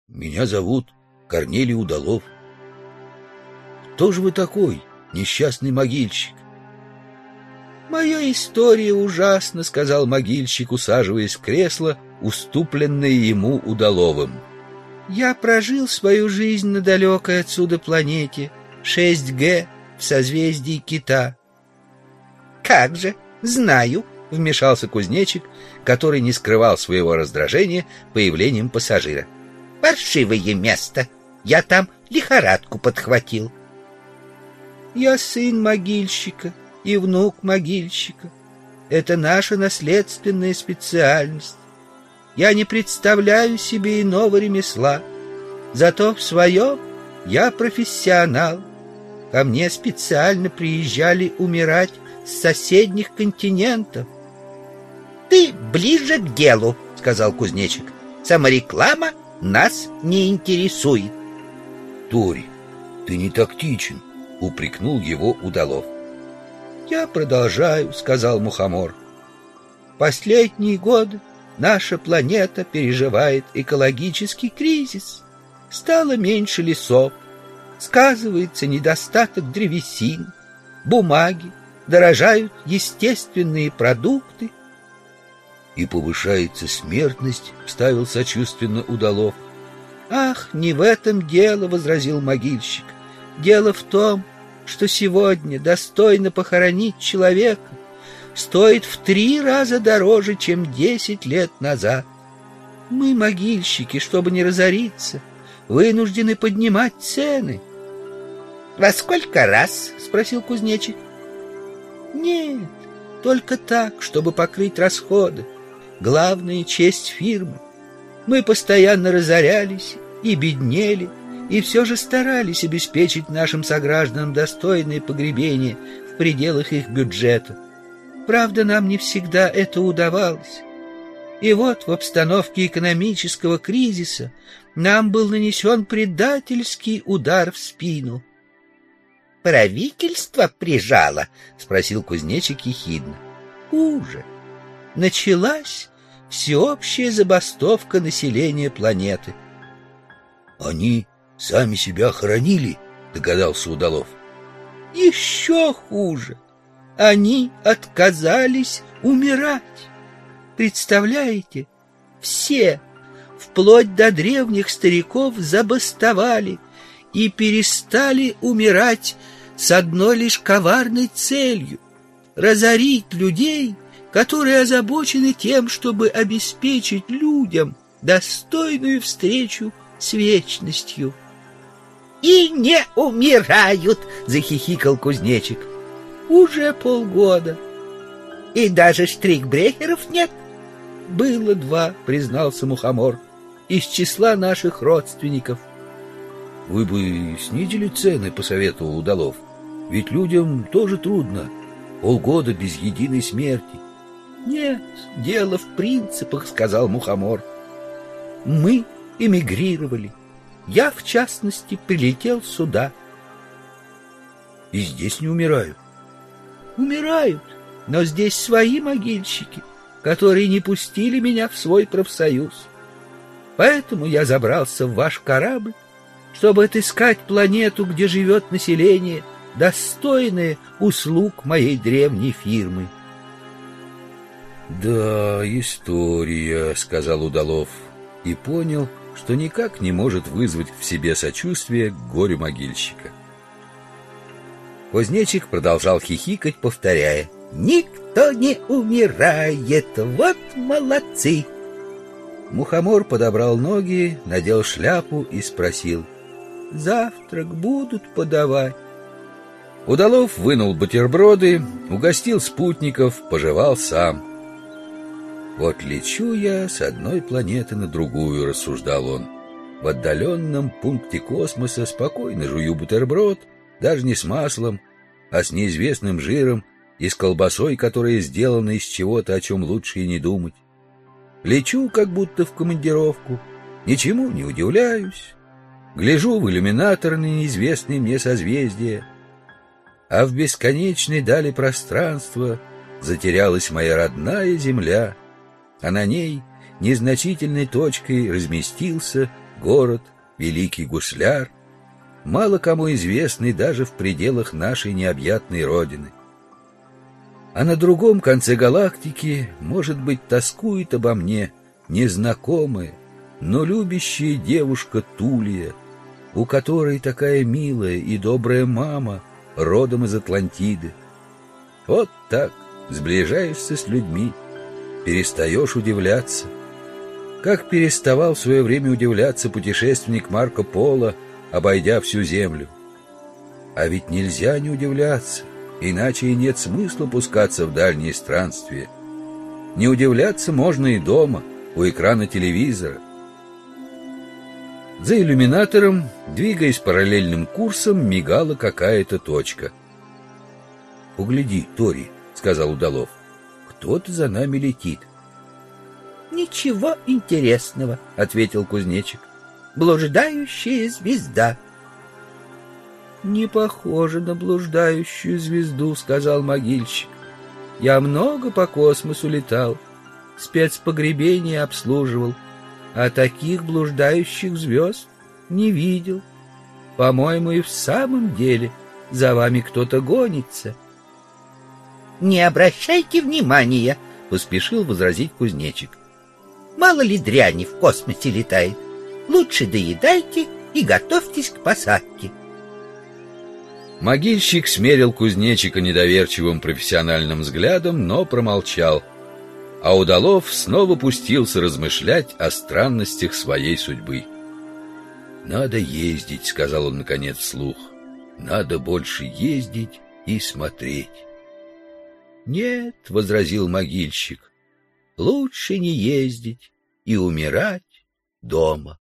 Меня зовут Корнелий Удалов. Кто же вы такой, несчастный могильщик? Моя история ужасна, сказал могильщик, усаживаясь в кресло, уступленное ему Удаловым. Я прожил свою жизнь на далекой отсюда планете 6Г в созвездии Кита. Как же, знаю, вмешался кузнечик, который не скрывал своего раздражения появлением пассажира. Паршивое место. Я там лихорадку подхватил. Я сын могильщика и внук могильщика. Это наша наследственная специальность. Я не представляю себе иного ремесла. Зато в своем я профессионал. Ко мне специально приезжали умирать с соседних континентов. Ты ближе к делу, сказал кузнечик. Самореклама нас не интересует. Тори, ты не тактичен, упрекнул его Удалов. Я продолжаю, сказал Мухомор. Последние годы наша планета переживает экологический кризис. Стало меньше лесов, сказывается недостаток древесин, бумаги, дорожают естественные продукты. И повышается смертность, вставил сочувственно Удалов. Ах, не в этом дело, возразил могильщик. Дело в том, что сегодня достойно похоронить человека стоит в 3 раза дороже, чем 10 лет назад. Мы, могильщики, чтобы не разориться, вынуждены поднимать цены. — Во сколько раз? — спросил кузнечик. — Нет, только так, чтобы покрыть расходы. Главная честь фирмы. Мы постоянно разорялись и беднели, и все же старались обеспечить нашим согражданам достойное погребение в пределах их бюджета. Правда, нам не всегда это удавалось. И вот в обстановке экономического кризиса нам был нанесен предательский удар в спину. — Правительство прижало? — спросил кузнечик ехидно. — Хуже. Началась всеобщая забастовка населения планеты. — Они сами себя хоронили, догадался Удалов. — Еще хуже. Они отказались умирать. Представляете, все, вплоть до древних стариков, забастовали и перестали умирать с одной лишь коварной целью — разорить людей, которые озабочены тем, чтобы обеспечить людям достойную встречу с вечностью. — И не умирают, — захихикал кузнечик. — Уже полгода. — И даже штрихбрехеров нет? — Было 2, признался Мухомор, из числа наших родственников. — Вы бы снизили цены, посоветовал Удалов. Ведь людям тоже трудно. Полгода без единой смерти. — Нет, дело в принципах, сказал Мухомор. Мы эмигрировали. Я, в частности, прилетел сюда. — И здесь не умирают? — Умирают, но здесь свои могильщики, которые не пустили меня в свой профсоюз. Поэтому я забрался в ваш корабль, чтобы отыскать планету, где живет население, достойное услуг моей древней фирмы. — Да, история, — сказал Удалов, и понял, что никак не может вызвать в себе сочувствие к горю могильщика. Кузнечик продолжал хихикать, повторяя: «Никто не умирает, вот молодцы!» Мухомор подобрал ноги, надел шляпу и спросил: «Завтрак будут подавать?» Удалов вынул бутерброды, угостил спутников, пожевал сам. «Вот лечу я с одной планеты на другую», — рассуждал он. «В отдаленном пункте космоса спокойно жую бутерброд, даже не с маслом, а с неизвестным жиром и с колбасой, которая сделана из чего-то, о чем лучше и не думать. Лечу как будто в командировку, ничему не удивляюсь, гляжу в иллюминатор на неизвестные мне созвездия, а в бесконечной дали пространства затерялась моя родная Земля, а на ней незначительной точкой разместился город, великий гусляр, мало кому известный даже в пределах нашей необъятной родины. А на другом конце галактики, может быть, тоскует обо мне незнакомая, но любящая девушка Тулия, у которой такая милая и добрая мама, родом из Атлантиды. Вот так сближаешься с людьми, перестаешь удивляться. Как переставал в свое время удивляться путешественник Марко Поло, обойдя всю землю. А ведь нельзя не удивляться, иначе и нет смысла пускаться в дальние странствия. Не удивляться можно и дома, у экрана телевизора. За иллюминатором, двигаясь параллельным курсом, мигала какая-то точка. — Угляди, Тори, — сказал Удалов, — кто-то за нами летит. — Ничего интересного, — ответил кузнечик. — Блуждающая звезда. — Не похоже на блуждающую звезду, — сказал могильщик. — Я много по космосу летал, спецпогребение обслуживал, а таких блуждающих звезд не видел. По-моему, и в самом деле за вами кто-то гонится. — Не обращайте внимания, — поспешил возразить кузнечик. — Мало ли дряни в космосе летает. Лучше доедайте и готовьтесь к посадке. Могильщик смерил кузнечика недоверчивым профессиональным взглядом, но промолчал. А Удалов снова пустился размышлять о странностях своей судьбы. «Надо ездить», — сказал он наконец вслух. «Надо больше ездить и смотреть». «Нет», — возразил могильщик, — «лучше не ездить и умирать дома».